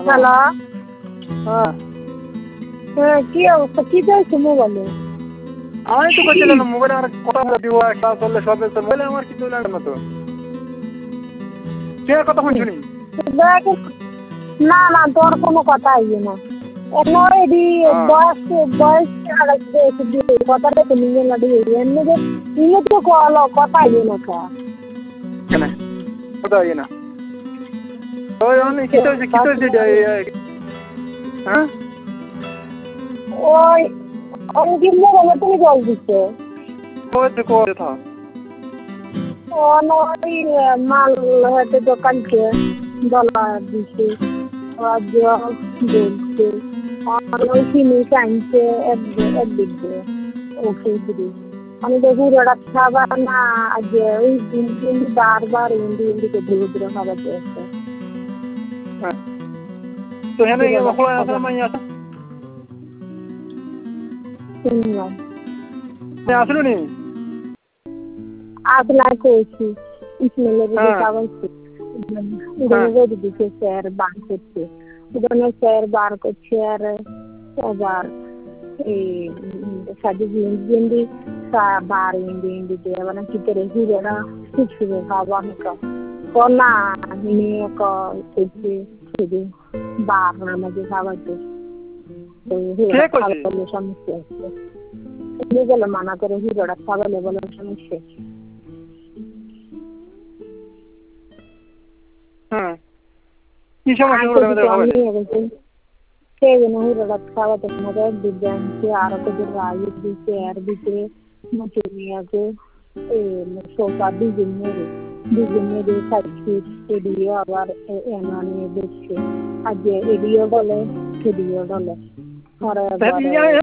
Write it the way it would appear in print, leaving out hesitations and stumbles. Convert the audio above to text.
Hello. হ্যাঁ হ্যাঁ, কি অবস্থা? কি চাইছো মোবাইলে? আমি তো বলছিলাম মোবাইলে আমার কথা বলে দিব একটা চললে সবে তো মোবাইলে আমার কিছু লাগে না তো কে কথা শুনি দেখ, না না, তোর কোনো কথা আইবে না। এমনি বয়স বয়স কথাটা তো নিয়ে না দিয়ে এমনি যে নিয়ে তো কথা আইবে না কা। কেন কথা হয় না ওই আমি কি হইছে হ্যাঁ ওই আমি কিন্তু বলে তুমি জল দিচ্ছে। ওই দেখো থা ও ওই মাল হয়তো দোকানকে বলা দিচ্ছে বলছে আর ওই জিনিস আনছে একদিক দিয়ে ওকে দিদি আমি দেখি ওরা খাবার না যে ওই দিন বারবার ইন্ডিকে ধীরে ধীরে খাবার দিয়েছে। তো হেনে খোলা আছে না মাই আছে শুনলাম আসলো নি আসলা কইছি ইসমাইলের খাবার উদনে দিচ্ছে স্যার বার করছে উদনে স্যার বার করছে আর আবার এই সাজি জিন্দি বার ইন্দি দিয়ে মানে কি করে হিরেরা কিছু খাবার না নিয়ে করছে শুধু বার আমাদের খাবার তো সমস্যা আছে গেলে মানা করে হিরোটা খাবালে বলে সমস্যা হ্যাঁ কি সমস্যা সেই জন্য হিরোটা খাওয়াতে মজা দিতে আনছে আরো কিছু রাইস দিচ্ছে আর ভিতরে মুচে নিয়ে আছে সোফা দুজন মেরে খাচ্ছি এদিও আবার এনা নিয়ে দেখছে আর যে এদিও বলে সেদিও বলে